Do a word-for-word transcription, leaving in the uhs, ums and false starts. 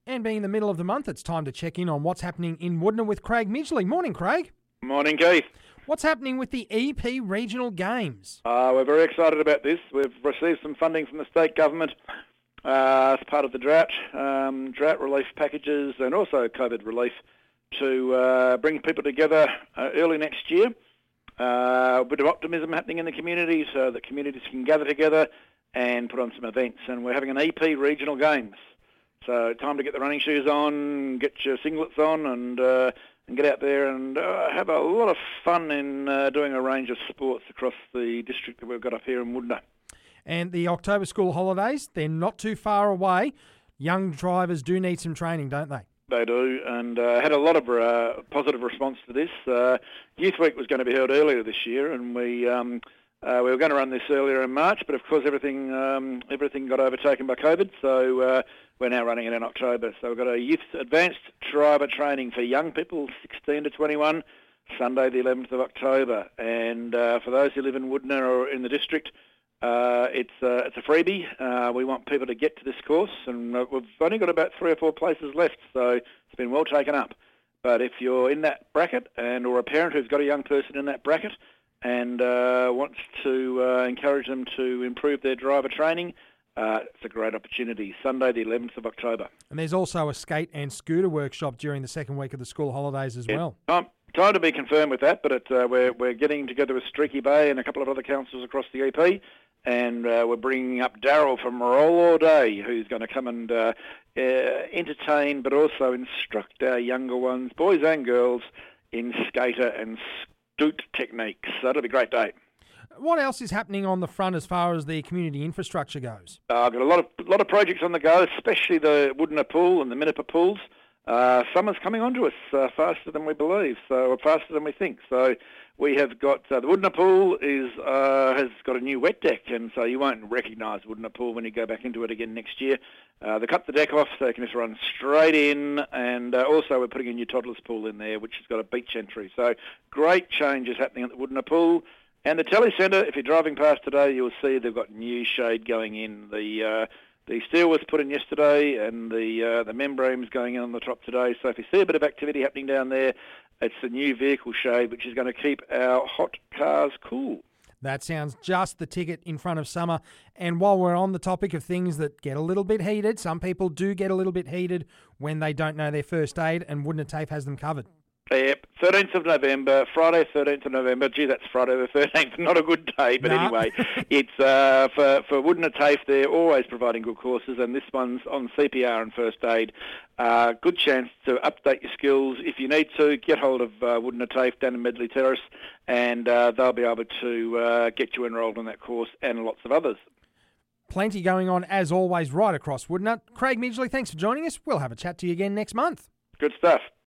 And being in the middle of the month, it's time to check in on what's happening in Woodner with Craig Midgley. Morning, Craig. Morning, Keith. What's happening with the E P Regional Games? Uh, we're very excited about this. We've received some funding from the state government uh, as part of the drought, um, drought relief packages and also COVID relief to uh, bring people together uh, early next year. Uh, a bit of optimism happening in the community so that communities can gather together and put on some events. And we're having an E P Regional Games. So time to get the running shoes on, get your singlets on and uh, and get out there and uh, have a lot of fun in uh, doing a range of sports across the district that we've got up here in Woodner. And the October school holidays, they're not too far away. Young drivers do need some training, don't they? They do, and uh, had a lot of uh, positive response to this. Uh, Youth Week was going to be held earlier this year, and we um, uh, we were going to run this earlier in March, but of course everything um, everything got overtaken by COVID, so uh, we're now running it in October. So we've got a youth advanced driver training for young people, sixteen to twenty-one, Sunday the eleventh of October, and uh, for those who live in Woodner or in the district, Uh, it's uh, it's a freebie. Uh, we want people to get to this course, and uh, we've only got about three or four places left, so it's been well taken up. But if you're in that bracket, and or a parent who's got a young person in that bracket, and uh, wants to uh, encourage them to improve their driver training, uh, it's a great opportunity. Sunday, the eleventh of October. And there's also a skate and scooter workshop during the second week of the school holidays as yeah. well. Um, Time to be confirmed with that, but it, uh, we're we're getting together with Streaky Bay and a couple of other councils across the E P, and uh, we're bringing up Daryl from Roll All Day, who's going to come and uh, uh, entertain, but also instruct our younger ones, boys and girls, in skater and scoot techniques. So it'll be a great day. What else is happening on the front as far as the community infrastructure goes? Uh, I've got a lot of a lot of projects on the go, especially the Woodner Pool and the Minnipa pools. Uh, summer's coming onto us uh, faster than we believe, so or faster than we think. So we have got uh, the Woodner Pool is uh, has got a new wet deck, and so you won't recognise Woodner Pool when you go back into it again next year. Uh, they cut the deck off so you can just run straight in, and uh, also we're putting a new toddlers pool in there, which has got a beach entry. So great changes happening at the Woodner Pool. And the Telecentre, if you're driving past today, you'll see they've got new shade going in. The uh, The steel was put in yesterday, and the uh, the membrane's going in on the top today. So if you see a bit of activity happening down there, it's the new vehicle shade, which is going to keep our hot cars cool. That sounds just the ticket in front of summer. And while we're on the topic of things that get a little bit heated, some people do get a little bit heated when they don't know their first aid, and Woodner TAFE has them covered. Yep, thirteenth of November, Friday thirteenth of November. Gee, that's Friday the thirteenth, not a good day, but nah. anyway, it's uh, for, for Woodner TAFE, they're always providing good courses, and this one's on C P R and first aid. Uh, good chance to update your skills. If you need to, get hold of uh, Woodner TAFE down in Medley Terrace, and uh, they'll be able to uh, get you enrolled in that course and lots of others. Plenty going on, as always, right across Woodner. Craig Midgley, thanks for joining us. We'll have a chat to you again next month. Good stuff.